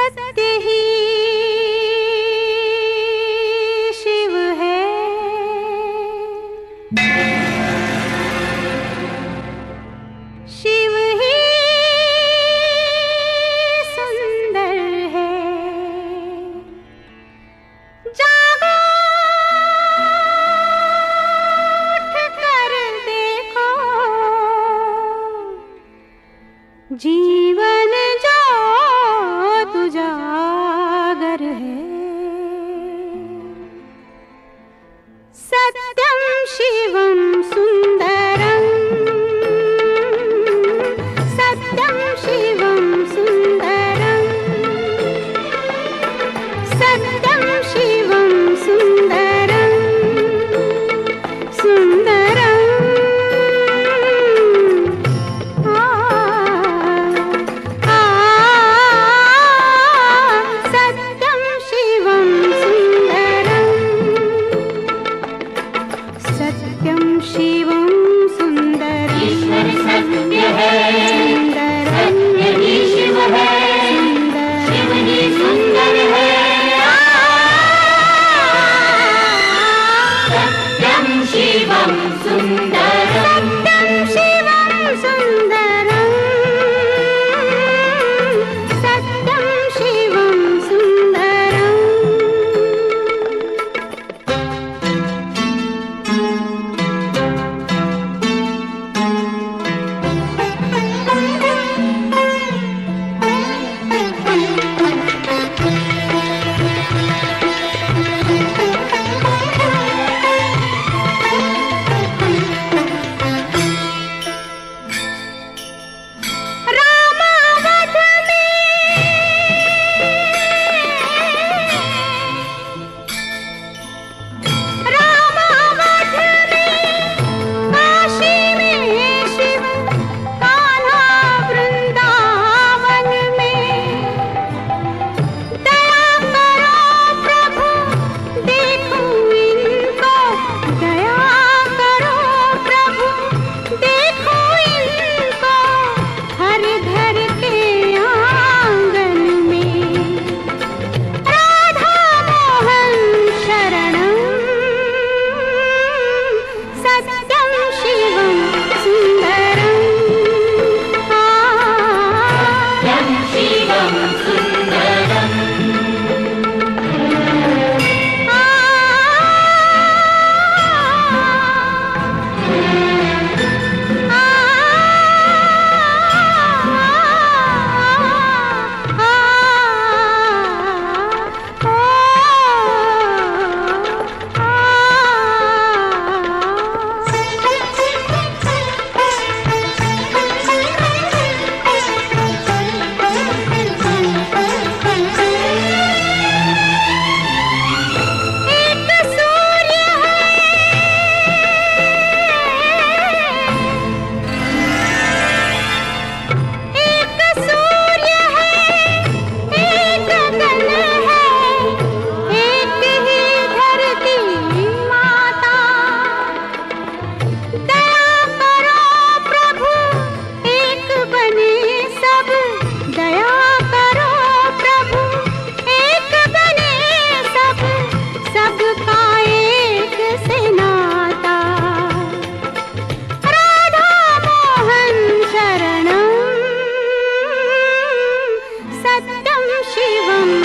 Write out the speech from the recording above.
सत्य ही शिव है, शिव ही सुंदर है। जागो उठ कर देखो, जीवन जो तुजागर है। सत्यम शिवम सुंदरम, सत्यम शिवम सुंदरम, सत्यम शिवम सुंदरम, सुंदरम। सत्यम शिवम सुंदरम, सत्यम शिवम सुंदरम। ईश्वर सत्य है, सत्य ही शिव है, शिव ही सुंदर है। सत्यम शिवम सुंदरम, सत्यम शिवम सुंदरम, सत्यम शिवम सुंदरम। रामावध में, रामावध में, काशी में शिव, कान्हा वृंदावन में। दया करो प्रभु, देखो इनको, दया करो प्रभु, देखो इनको। हर घर के आंगन में राधा मोहन शरणम, सत्यम शिवम सुंदरम। सत्यम शिवम सुंदरम। एक सूर्य है, एक सूर्य है, एक गगन है, एक ही धरती माता। दया करो प्रभु, एक बने सब, दया करो प्रभु, एक बने सब, सबका एक से नाता। राधा मोहन शरणम, सत्यम शिवम